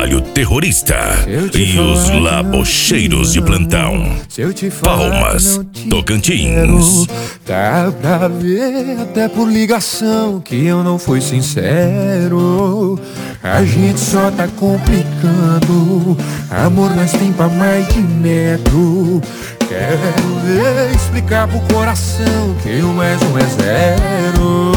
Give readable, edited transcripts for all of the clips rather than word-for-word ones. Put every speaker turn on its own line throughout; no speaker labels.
trabalho terrorista e os labocheiros de plantão. Palmas, Tocantins.
Dá pra ver até por ligação que eu não fui sincero. A gente só tá complicando. Amor nós tem pra mais de metro. Quero ver explicar pro coração que o mais um é zero.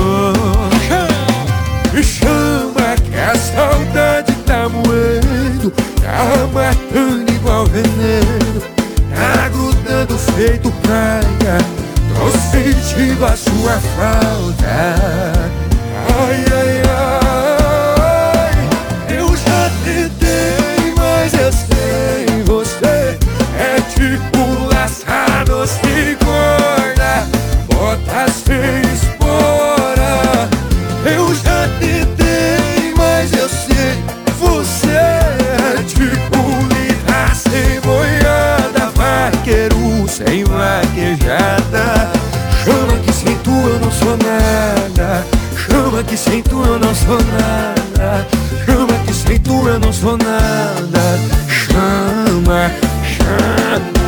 Me chama que a saudade tá moendo, tá matando igual veneno, tá grudando feito praia. Tô sentindo a sua falta. Ai, ai, ai. Eu já tentei, mas eu sei, você é tipo laçado sem corda, bota sem espora. Eu já tentei, mas eu sei, você é tipo lida sem boiada, vaqueiro sem vaquejada. Chama que sem tu eu não sou nada. Chama que sem tu eu não sou nada. Chama que sem tu eu não sou nada. Chama, chama.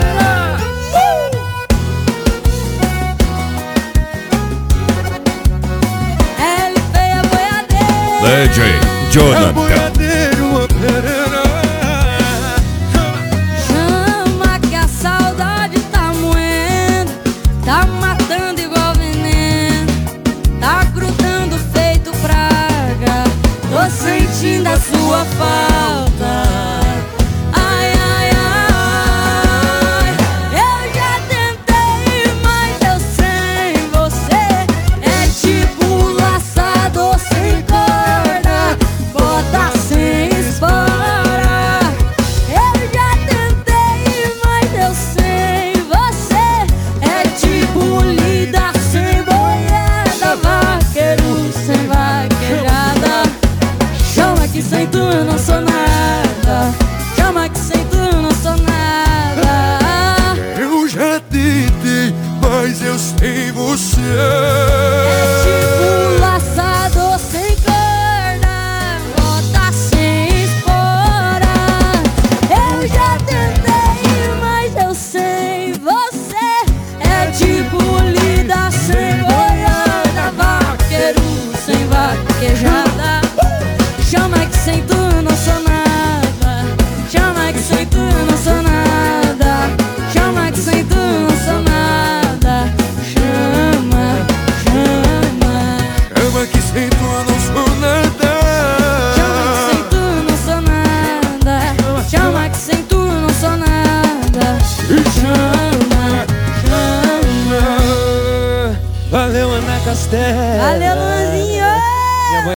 DJ Jonathan.
Chama que a saudade tá moendo, tá matando igual veneno, tá grudando feito praga. Tô sentindo a sua falta. Ai, ai, ai. Eu já tentei, mas eu sem você é tipo laçador sem corda, bota sem espora. Eu já tentei, mas eu sem você é tipo lida sem boiada, vaqueiro sem vaquejada. Chama que sem tu eu não sou nada. Chama que sem tu eu não sou nada.
Eu já tentei, mas eu sei você.
É tipo laçador sem corda, bota sem espora. Eu já tentei, mas eu sei, você é tipo lida sem boiada, vaqueiro sem vaquejada. Chama que sem tu eu não sou nada. Chama que sem tu eu não sou nada. Chama que sem tu eu não sou nada. Chama, chama.
Chama que sem tu eu não sou nada.
Chama que sem tu eu não sou nada. Chama que sem tu eu não sou nada. Chama, chama.
Valeu, Ana Castelo.
Valeu, Luanzinho.